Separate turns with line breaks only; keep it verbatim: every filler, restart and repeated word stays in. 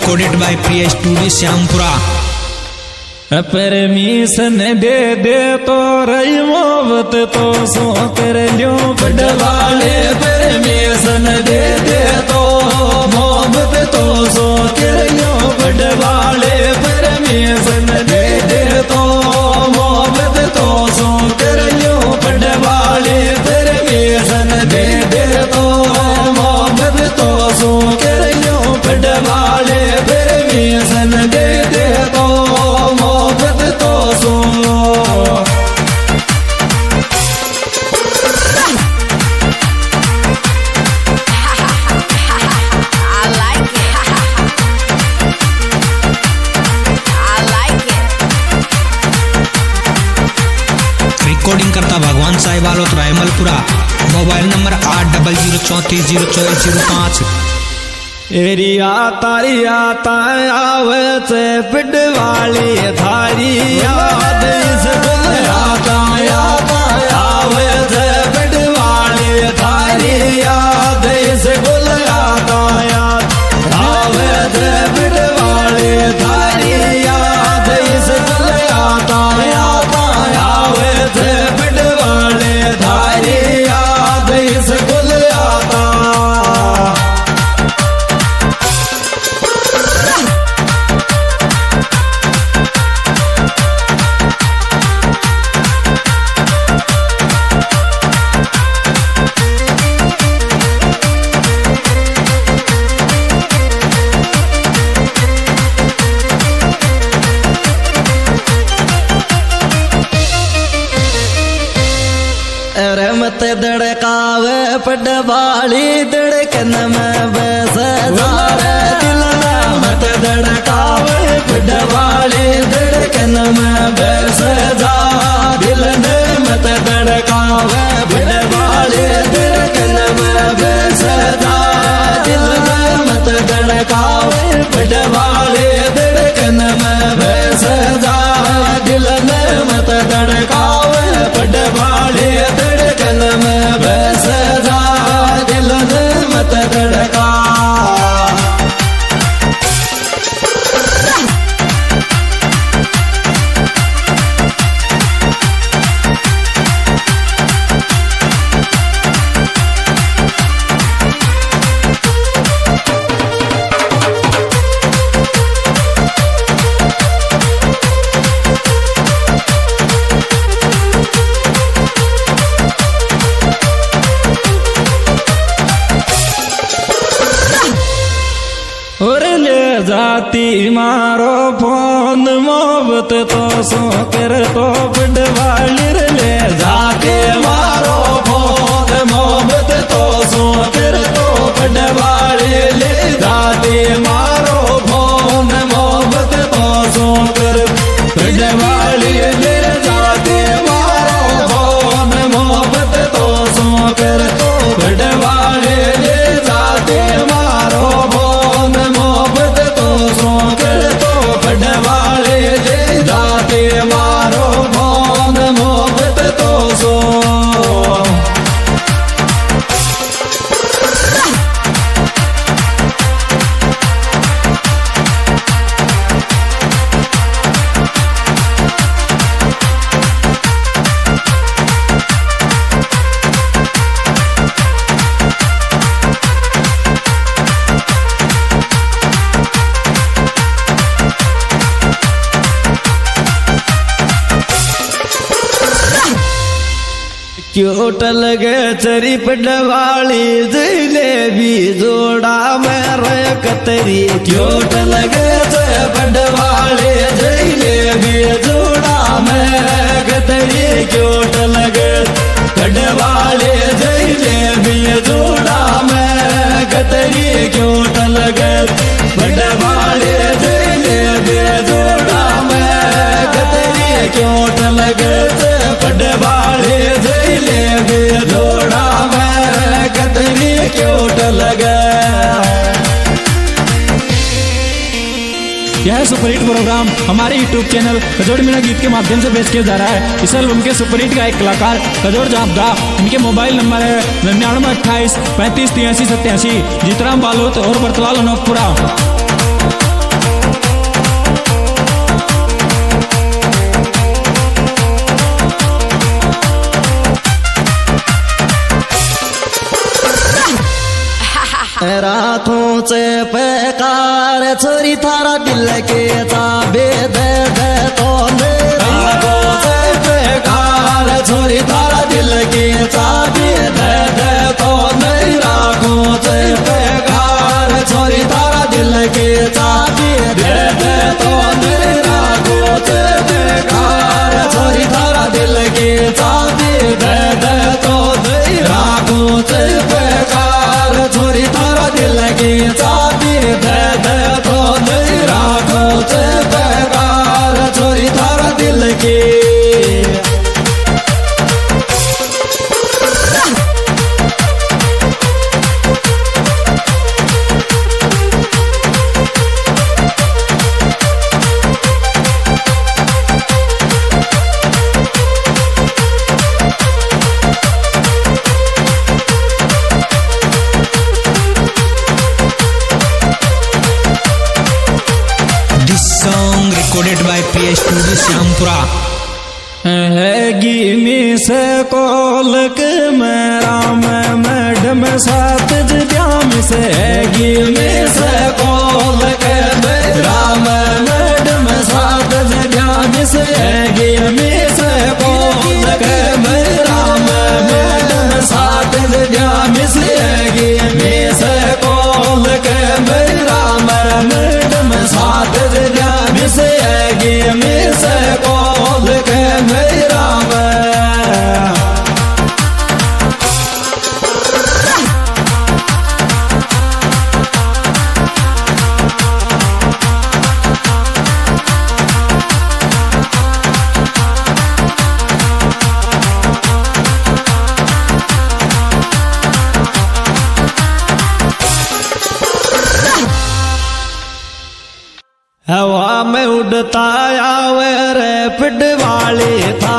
Recorded by Priya studio Shyampura.
Permission दे दे तो रही मोहब्बत तो सो कर लियो बड़वाले। परमिशन दे दे तो मोहब्बत तो सो कर लियो बड़वाले। परमिशन दे दे तो मोहब्बत तो सो कर लियो बड़वाले। परमिशन दे दे तो मोहब्बत तो सो कर लियो बड़वाले। परमिशन दे दे तो मोहब्बत तो सो।
रिकॉर्डिंग करता भगवान साहिब आलोत रायमलपुरा। मोबाइल नंबर आठ डबल जीरो चौंतीस जीरो चौबीस जीरो पाँच।
एरिया तारिया तायावे से पिटवाली थारी याद इस गुलिया ताया तायावे से पिटवाली थारी याद इस गुलिया ताया आवे से पिटवाली थारी याद इस गुलिया ताया तायावे से पिटवाली थारी याद इस गुलिया ताया। मत दड़कावे पटवाली दड़कन में बस जारे दिल मत दड़कावे पटवाली दड़कन में बस जा दिल ने मत दड़कावे पटवाली दड़कन में बस जा दिल ने मत दड़कावे पटवाली दड़कन में बस जा दिल ने मत दड़कावे पटवाली दड़कन में बस जा दिल ने मत दड़का। और ले जाती मारो फोन मोहब्बत तो सो कर तो बड़वाली ले जाते मारो फोन मोहब्बत तो सो कर तो बड़वाली ले जाते मारो फोन मोहब्बत तो सो कर बड़वाली ले जाते मारो फोन मोहब्बत तो सो कर तो बड़वाली ले जाते मारो फोन मोहब्बत तो सो कर तो बड़वाले ले जाते मारो फोन मोहब्बत तो सो। क्यूट लगे चरी पटवाली जलेबी जोड़ा मेरे कतरी। क्यूट लगे पटवाली जलेबी जोड़ा मेरे कतरी। क्यूट लगे पटवाली जलेबी जोड़ा मेरे कतरी। क्यूट लगे पटवाली जलेबी जोड़ा मेरे कतरी। क्यूट लगे पटवाली जलेबी जोड़ा मेरे कतरी। क्यूट लगे।
यह सुपरहिट प्रोग्राम हमारे यूट्यूब चैनल कजोड़ मीणा गीत के माध्यम से पेश किया जा रहा है। इस एल्बम के सुपरहिट गायक कलाकार कजोड़ जापदा। इनके मोबाइल नंबर है निन्यानवे अट्ठाईस पैंतीस तिरासी सत्यासी। जीतराम बालोत और बरतलाल अनोखपुरा।
राखों से बेकार छोरी थारा दिल के ताबे दे दे तो राखों से बेकार छोरी थारा दिल के ताबे दे दे तो नहीं राखों से बेकार छोरी थारा दिल के ताबे दे दे तो नहीं राखों से बेकार छोरी थारा दिल के ताबे दे दे तो नहीं राखों से बेकार छोरी थारा दिल की चाबी दे दे तो नहीं राखों से बेकार छोरी थारा दिल की
Song recorded by P S Studio Syampura.
हैगी मी से कॉल के मेरा मैं मैडम साथ जाम से हैगी मी से कॉल के मेरा मैं मैडम साथ जाम से हैगी मी से कॉल के मेरा मैं मैडम साथ जाम से हैगी मी से कॉल के मेरा मैं मैडम साथ जाम से हैगी मी से कॉल के मेरा मैं हवा में उड़ता आवे रे पिड वाली था